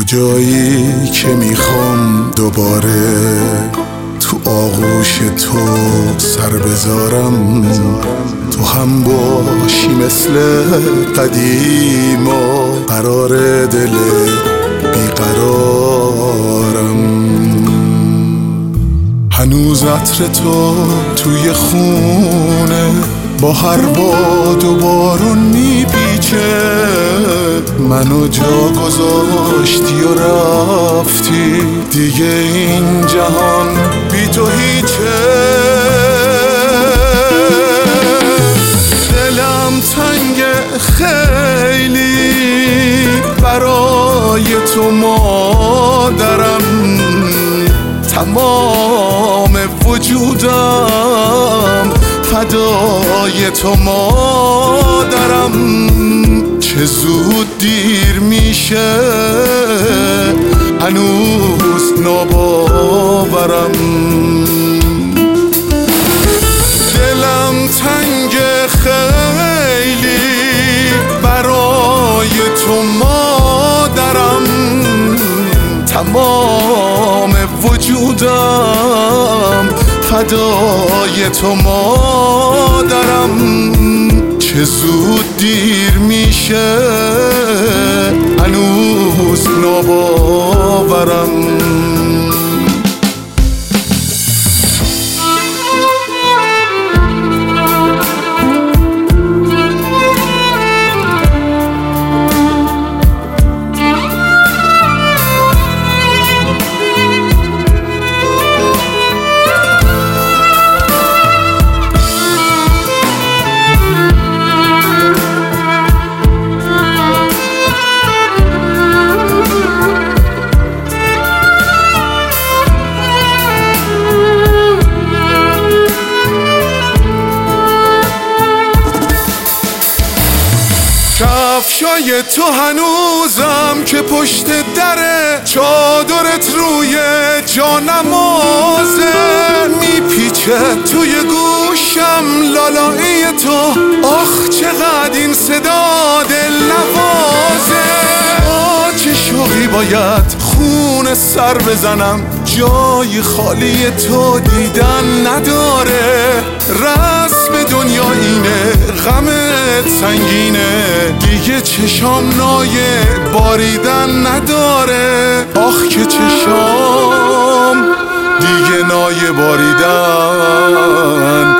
جایی که میخوام دوباره تو آغوش تو سر بذارم، تو هم باشی مثل قدیما، قرار دل بیقرارم. هنوز عطر تو توی خونه با هر باد و بارون میپیچه، منو جا گذاشتی و رفتی، دیگه این جهان بی تو هیچه. دلم تنگ خیلی برای تو مادرم، تمام وجودم فدای تو مادرم. چه زود دیر میشه هنوز ناباورم. دلم تنگ خیلی برای تو مادرم، تمام وجودم فدای تو مادرم. چه زود دیر میشه هنوز ناباورم. کفشای تو هنوزم که پشت دره، چادرت روی جانمازه، میپیچه توی گوشم لالایی تو، آخ چقدر این صدا دل نوازه. چه شوقی باید خون سر بزنم، جای خالی تو دیدن نداره. رسم دنیا اینه، غمت سنگینه، دیگه چشام نایه باریدن نداره. آخ که چشام دیگه نایه باریدن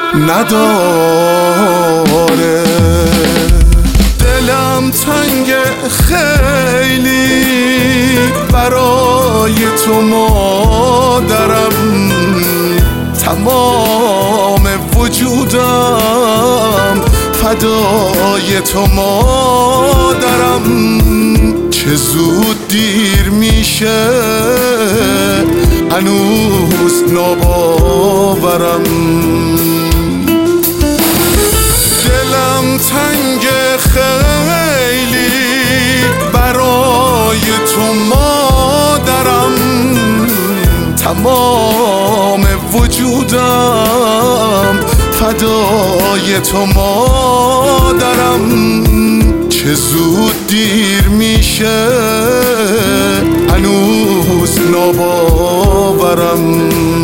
نداره. دلم تنگ خیلی برای تو مادرم، تمام وجودم فدای تو مادرم. چه زود دیر میشه هنوز ناباورم. دلم تنگ خیلی برای تو مادرم، تمام وجودم فدای تو مادرم. چه زود دیر میشه هنوز ناباورم.